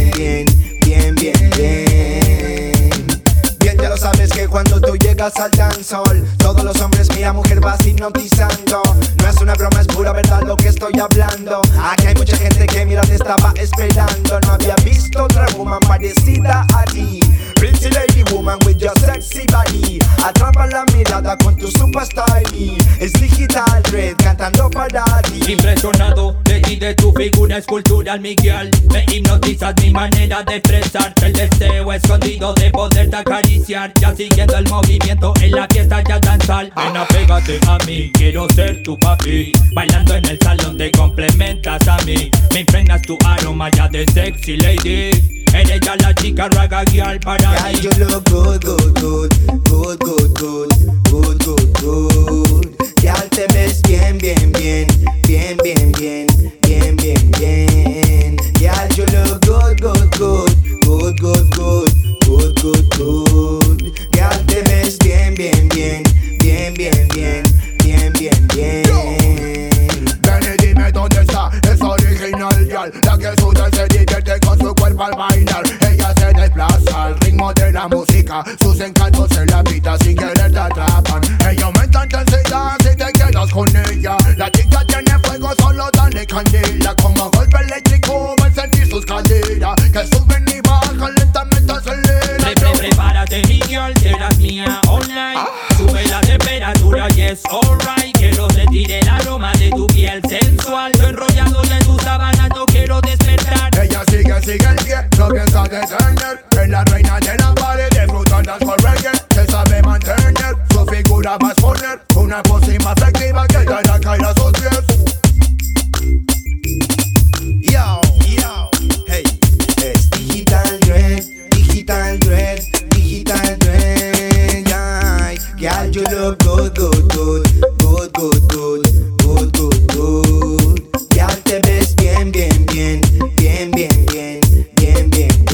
bien, bien, bien, bien. Bien, ya lo sabes que cuando tú llegas al dancehall, todos los hombres, mira mujer, vas hipnotizando. No es una broma, es pura verdad lo que estoy hablando. Aquí hay mucha gente que mira te estaba esperando. No había visto otra woman parecida a ti. Pretty lady woman with your sexy body. Atrapa la mirada con tu superstar. Es Digital Dread cantando para ti. Impresionado de ti, de tu figura escultural, Miguel. Me hipnotizas mi manera de expresarte. El deseo escondido de poderte acariciar. Ya siguiendo el movimiento en la fiesta ya danzal. Ven, apégate a mí, quiero ser tu papi. Bailando en el salón te complementas a mí. Me impregnas tu aroma ya de sexy lady. Eres ya la chica raga girl para yeah, mí. you look good, good, good, good, good, good, good, good, good. Girl, te ves bien, bien, bien, bien, bien, bien, bien, bien, bien. Girl, you look good, good, good, good, good, good, good, good, good. Girl, te ves bien, bien, bien, bien, bien, bien, bien, bien, bien. Ven y dime dónde está esa original girl, la que suda se divierte con su cuerpo al bailar. Ella se desplaza al ritmo de la música, sus encantos en la vida sin querer te atrapan. Ella aumenta intensidad si te quedas con ella. La chica tiene fuego, solo dale candela. Como golpe eléctrico va a sentir sus caderas que suben y bajan lentamente, acelera. Prepárate mi girl, serás mía online. Sube la temperatura y es alright. Quiero sentir el aroma de tu piel sensual. Yo enrollado en tu sábana no quiero despertar. Ella sigue el pie, no piensa detener. Es la reina de la pared, disfrutando con reggae. Se sabe mantener, su figura va a exponer una pose más activa que te la caer a sus pies. Yo, yo, hey, es Digital Dread, Digital Dread, Digital Dread, yeah. Girl, you look good, good, good, good, good, good, good, good, good. Girl, te ves bien, bien, bien, bien, bien, bien, bien, bien,